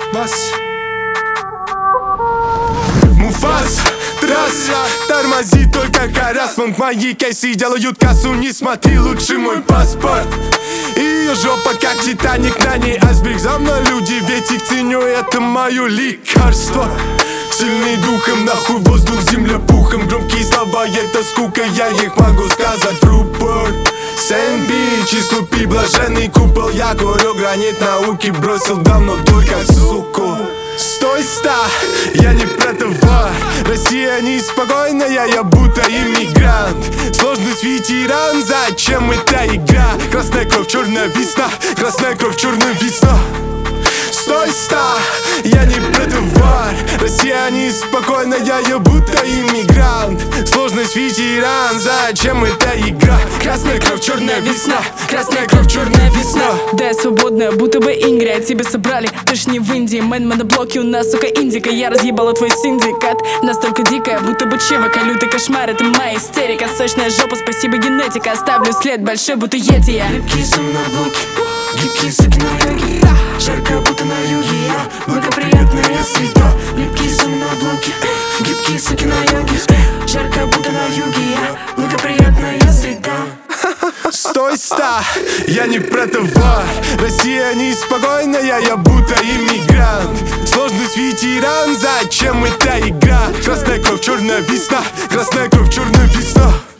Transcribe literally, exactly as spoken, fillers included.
Бас. Муфас, трасса, тормози только харассмент. Мои кейсы делают кассу, не смотри лучше мой паспорт. Ее жопа как Титаник, на ней айсберг. За мной люди, ведь их ценю, это мое лекарство. Сильный духом, нахуй воздух, земля пухом. Громкие слова, это скука, я их могу сказать в рупор. Сэмби, число пи, блаженный купол. Я курю гранит науки, бросил давно только суку. Стой, ста, я не про товар. Россия неспокойная, я будто иммигрант. Сложность ветеран, зачем эта игра? Красная кровь, черная весна, красная кровь, черная весна. Стой, ста, я не про товар. Россия неспокойная, я будто иммигрант. Сложность ветеран, зачем эта игра? Красная кровь, черная весна, красная кровь, черная весна. Да, я свободная, будто бы Ингрия, тебя собрали. Ты ж не в Индии, мэн, моноблоки, у нас, сука, индика. Я разъебала твой синдикат, настолько дикая, будто бы чевака. Лютый кошмар, это моя истерика. Сочная жопа, спасибо генетика. Оставлю след большой, будто йети я. Липкие моноблоки, гибкие суки на юге. Жарко, будто на юге я. Благоприятная среда. Липкие моноблоки, гибкие суки на юге. Жарко, будто на юге я. Благоприятная среда. Стой, ста, я не про товар. Россия неспокойная, я будто иммигрант. Сложность ветеран, зачем эта игра? Красная кровь, черная весна, красная кровь, черная весна.